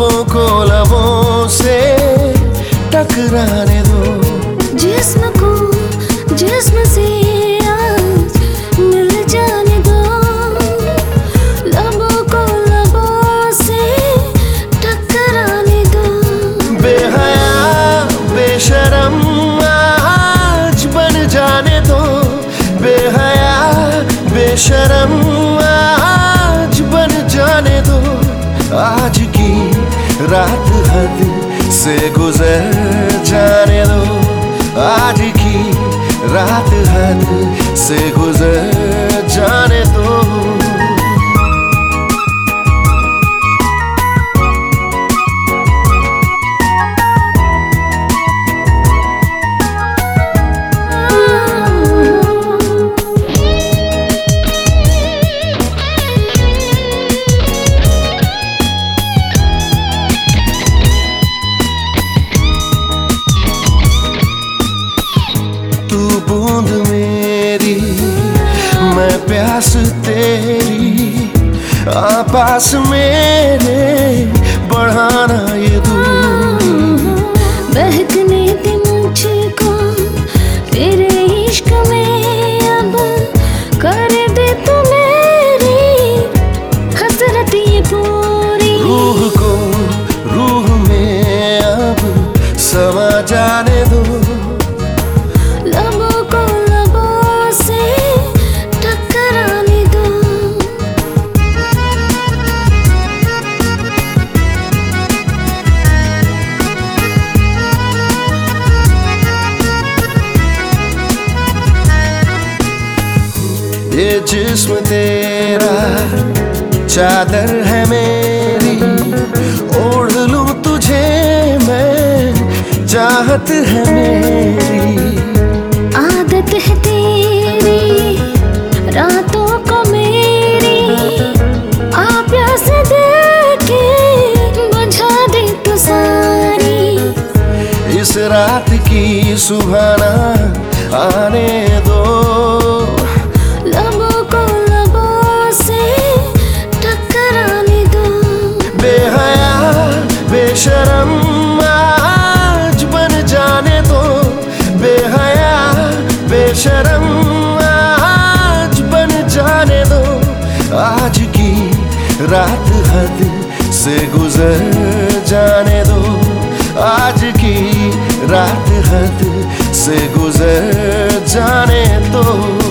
लबों को लबों से टकराने दो, जिस्म को जिस्म से आज मिल जाने दो, लबों को लबों से टकराने दो। बेहया बेशरम आज बन जाने दो, बेहया बेशरम आज बन जाने दो। आज की रात हद से गुजर जाने दो, आज की रात हद से गुजर जाने दो। बूंद मेरी मैं प्यास तेरी, पास मेरे बढ़ाना ये दूरी। बहकने दे मुझको तेरे इश्क में, अब कर दे तू मेरी हसरत ये पूरी। रूह को रूह में अब समा जाने दो, लबों को लबों से टकराने दो। ये जिस्म तेरा चादर है मेरी, ओढ़ लूं तुझे मैं, चाहत है मेरी। आदत है तेरी रातों को मेरी, आ प्यास दे के बुझा दे तू सारी। इस रात की सुबह ना आने दो, लबों को लबों से टकराने दो। बेहया बेशरम आज बन जाने दो, बेहया बेशरम आज बन जाने दो। आज की रात हद से गुजर जाने दो, आज की रात हद से गुजर जाने दो।